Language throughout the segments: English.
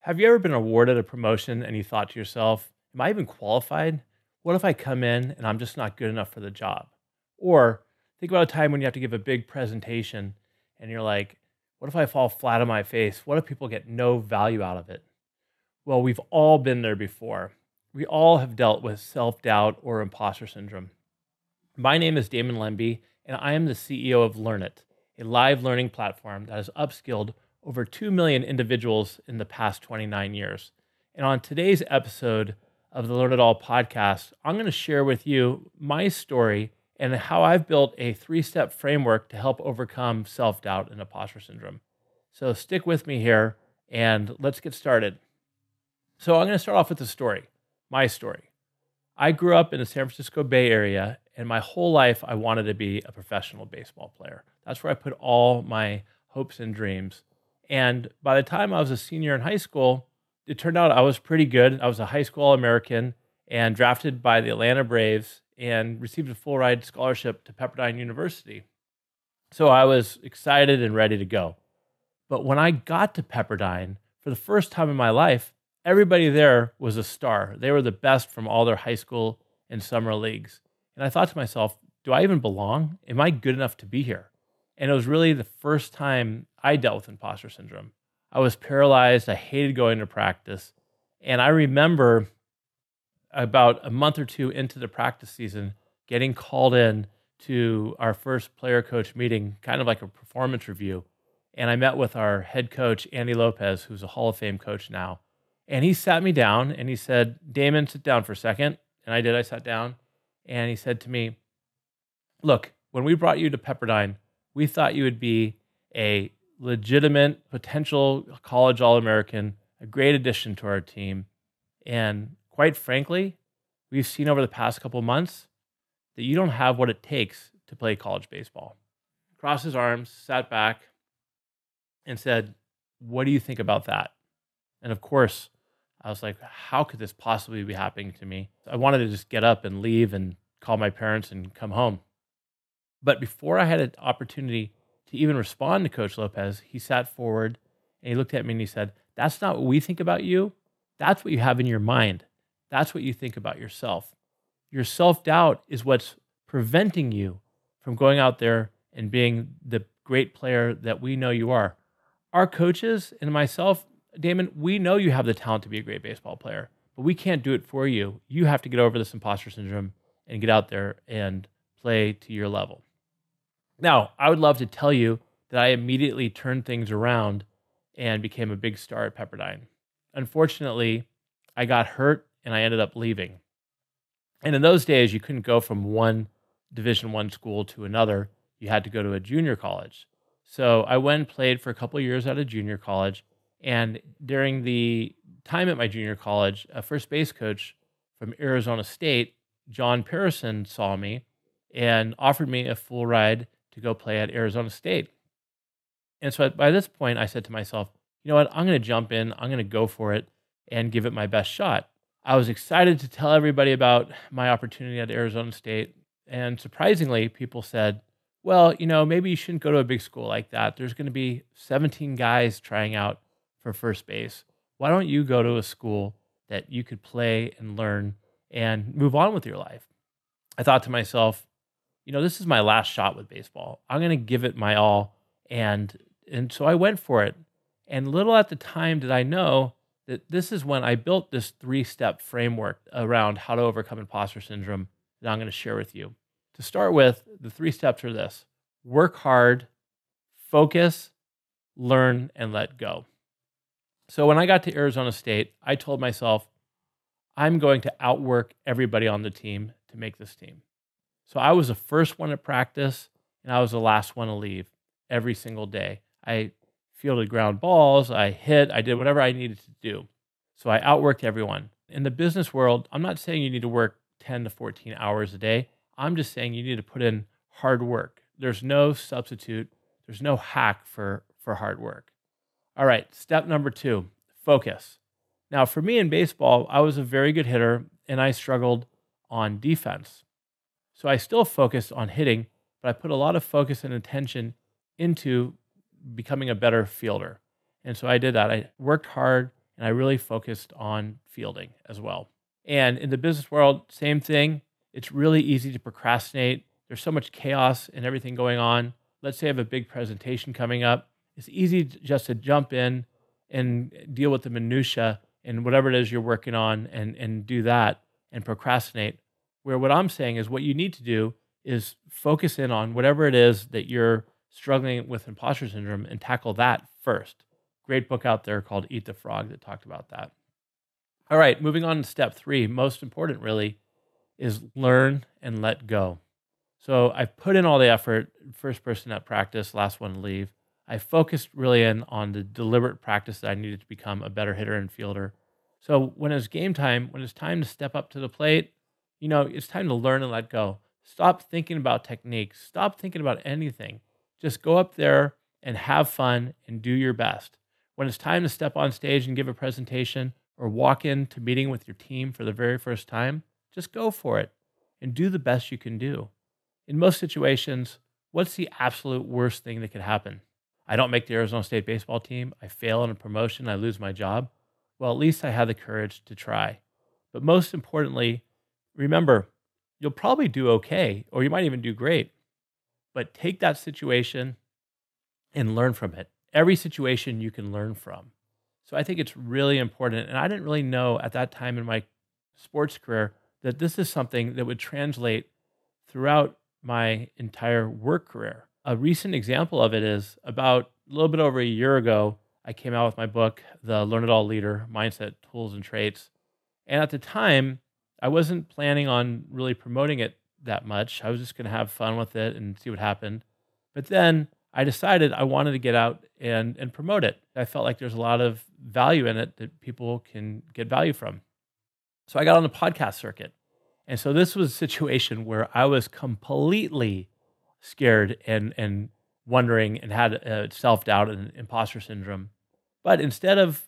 Have you ever been awarded a promotion and you thought to yourself, am I even qualified? What if I come in and I'm just not good enough for the job? Or think about a time when you have to give a big presentation and you're like, what if I fall flat on my face? What if people get no value out of it? Well, we've all been there before. We all have dealt with self doubt or imposter syndrome. My name is Damon Lemby, and I am the CEO of Learnit, a live learning platform that has upskilled over 2 million individuals in the past 29 years. And on today's episode of the Learn It All podcast, I'm going to share with you my story and how I've built a 3-step framework to help overcome self doubt and imposter syndrome. So stick with me here and let's get started. So I'm going to start off with a story, my story. I grew up in the San Francisco Bay Area, and my whole life I wanted to be a professional baseball player. That's where I put all my hopes and dreams. And by the time I was a senior in high school, it turned out I was pretty good. I was a high school All-American and drafted by the Atlanta Braves and received a full ride scholarship to Pepperdine University. So I was excited and ready to go. But when I got to Pepperdine, for the first time in my life, everybody there was a star. They were the best from all their high school and summer leagues. And I thought to myself, do I even belong? Am I good enough to be here? And it was really the first time I dealt with imposter syndrome. I was paralyzed. I hated going to practice. And I remember about a month or two into the practice season, getting called in to our first player coach meeting, kind of like a performance review. And I met with our head coach, Andy Lopez, who's a Hall of Fame coach now. And he sat me down and he said, Damon, sit down for a second. And I did. I sat down. And he said to me, look, when we brought you to Pepperdine, we thought you would be a legitimate potential college All-American, a great addition to our team. And quite frankly, we've seen over the past couple of months that you don't have what it takes to play college baseball. Crossed his arms, sat back, and said, what do you think about that? And of course, I was like, how could this possibly be happening to me? I wanted to just get up and leave and call my parents and come home. But before I had an opportunity to even respond to Coach Lopez, he sat forward and he looked at me and he said, that's not what we think about you. That's what you have in your mind. That's what you think about yourself. Your self-doubt is what's preventing you from going out there and being the great player that we know you are. Our coaches and myself, Damon, we know you have the talent to be a great baseball player, but we can't do it for you. You have to get over this imposter syndrome and get out there and play to your level. Now, I would love to tell you that I immediately turned things around and became a big star at Pepperdine. Unfortunately, I got hurt and I ended up leaving. And in those days, you couldn't go from one Division I school to another. You had to go to a junior college. So I went and played for a couple of years at a junior college. And during the time at my junior college, a first base coach from Arizona State, John Parison, saw me and offered me a full ride to go play at Arizona State. And so by this point, I said to myself, you know what, I'm going to jump in, I'm going to go for it and give it my best shot. I was excited to tell everybody about my opportunity at Arizona State. And surprisingly, people said, well, maybe you shouldn't go to a big school like that. There's going to be 17 guys trying out for first base. Why don't you go to a school that you could play and learn and move on with your life? I thought to myself, this is my last shot with baseball. I'm going to give it my all. And so I went for it. And little at the time did I know that this is when I built this 3-step framework around how to overcome imposter syndrome that I'm going to share with you. To start with, the 3 steps are this: work hard, focus, learn, and let go. So when I got to Arizona State, I told myself, I'm going to outwork everybody on the team to make this team. So I was the first one at practice, and I was the last one to leave every single day. I fielded ground balls, I hit, I did whatever I needed to do. So I outworked everyone. In the business world, I'm not saying you need to work 10 to 14 hours a day. I'm just saying you need to put in hard work. There's no substitute. There's no hack for hard work. All right, step number 2, focus. Now, for me in baseball, I was a very good hitter, and I struggled on defense. So I still focused on hitting, but I put a lot of focus and attention into becoming a better fielder. And so I did that. I worked hard and I really focused on fielding as well. And in the business world, same thing. It's really easy to procrastinate. There's so much chaos and everything going on. Let's say I have a big presentation coming up. It's easy just to jump in and deal with the minutia and whatever it is you're working on and do that and procrastinate. Where what I'm saying is what you need to do is focus in on whatever it is that you're struggling with imposter syndrome and tackle that first. Great book out there called Eat the Frog that talked about that. All right, moving on to step 3, most important really, is learn and let go. So I put in all the effort, first person at practice, last one to leave. I focused really in on the deliberate practice that I needed to become a better hitter and fielder. So when it's game time, when it's time to step up to the plate, it's time to learn and let go. Stop thinking about techniques. Stop thinking about anything. Just go up there and have fun and do your best. When it's time to step on stage and give a presentation or walk into meeting with your team for the very first time, just go for it and do the best you can do. In most situations, what's the absolute worst thing that could happen? I don't make the Arizona State baseball team. I fail in a promotion. I lose my job. Well, at least I had the courage to try. But most importantly, remember, you'll probably do okay, or you might even do great. But take that situation and learn from it. Every situation you can learn from. So I think it's really important. And I didn't really know at that time in my sports career that this is something that would translate throughout my entire work career. A recent example of it is about a little bit over a year ago, I came out with my book, The Learn It All Leader, Mindset, Tools, and Traits. And at the time, I wasn't planning on really promoting it that much. I was just going to have fun with it and see what happened. But then I decided I wanted to get out and promote it. I felt like there's a lot of value in it that people can get value from. So I got on the podcast circuit. And so this was a situation where I was completely scared and wondering and had self-doubt and imposter syndrome. But instead of,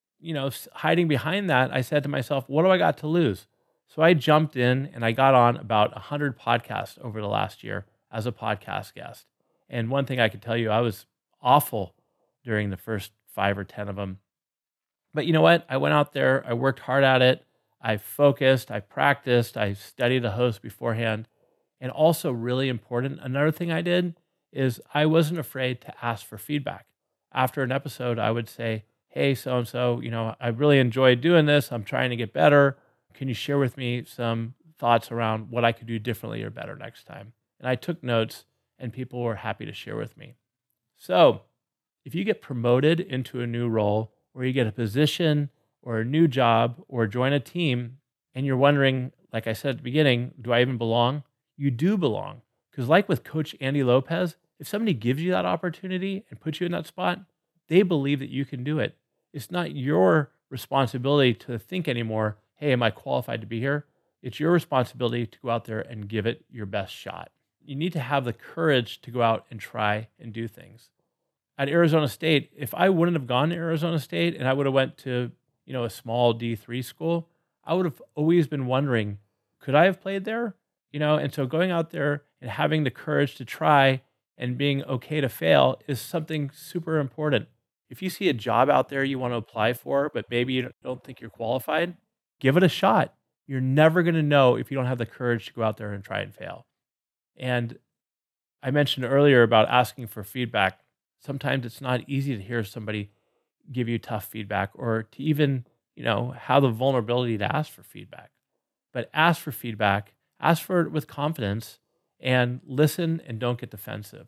hiding behind that, I said to myself, what do I got to lose? So I jumped in and I got on about 100 podcasts over the last year as a podcast guest. And one thing I could tell you, I was awful during the first 5 or 10 of them. But you know what? I went out there, I worked hard at it. I focused, I practiced, I studied the host beforehand. And also really important, another thing I did is I wasn't afraid to ask for feedback. After an episode, I would say, hey, so-and-so, I really enjoyed doing this. I'm trying to get better. Can you share with me some thoughts around what I could do differently or better next time? And I took notes and people were happy to share with me. So if you get promoted into a new role or you get a position or a new job or join a team and you're wondering, like I said at the beginning, do I even belong? You do belong. Because like with Coach Andy Lopez, if somebody gives you that opportunity and puts you in that spot, they believe that you can do it. It's not your responsibility to think anymore, hey, am I qualified to be here? It's your responsibility to go out there and give it your best shot. You need to have the courage to go out and try and do things. At Arizona State, if I wouldn't have gone to Arizona State and I would have went to, a small D3 school, I would have always been wondering, could I have played there? And so going out there and having the courage to try and being okay to fail is something super important. If you see a job out there you want to apply for, but maybe you don't think you're qualified, give it a shot. You're never going to know if you don't have the courage to go out there and try and fail. And I mentioned earlier about asking for feedback. Sometimes it's not easy to hear somebody give you tough feedback or to even, have the vulnerability to ask for feedback. But ask for feedback, ask for it with confidence, and listen and don't get defensive.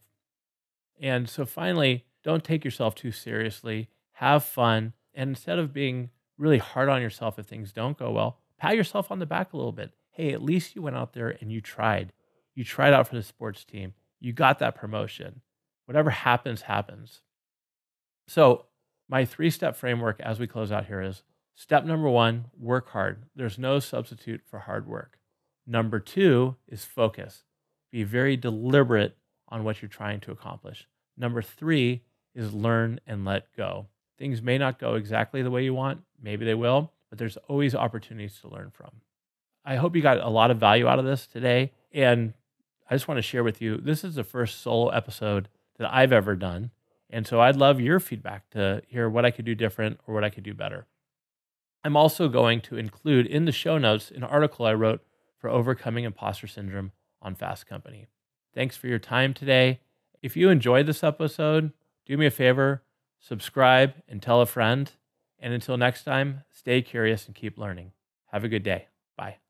And so finally, don't take yourself too seriously. Have fun. And instead of being really hard on yourself if things don't go well, pat yourself on the back a little bit. Hey, at least you went out there and you tried. You tried out for the sports team. You got that promotion. Whatever happens, happens. So my 3-step framework as we close out here is step number 1, work hard. There's no substitute for hard work. Number 2 is focus. Be very deliberate on what you're trying to accomplish. Number 3 is learn and let go. Things may not go exactly the way you want. Maybe they will, but there's always opportunities to learn from. I hope you got a lot of value out of this today. And I just want to share with you, this is the first solo episode that I've ever done. And so I'd love your feedback to hear what I could do different or what I could do better. I'm also going to include in the show notes an article I wrote for Overcoming Imposter Syndrome on Fast Company. Thanks for your time today. If you enjoyed this episode, do me a favor, subscribe and tell a friend. And until next time, stay curious and keep learning. Have a good day. Bye.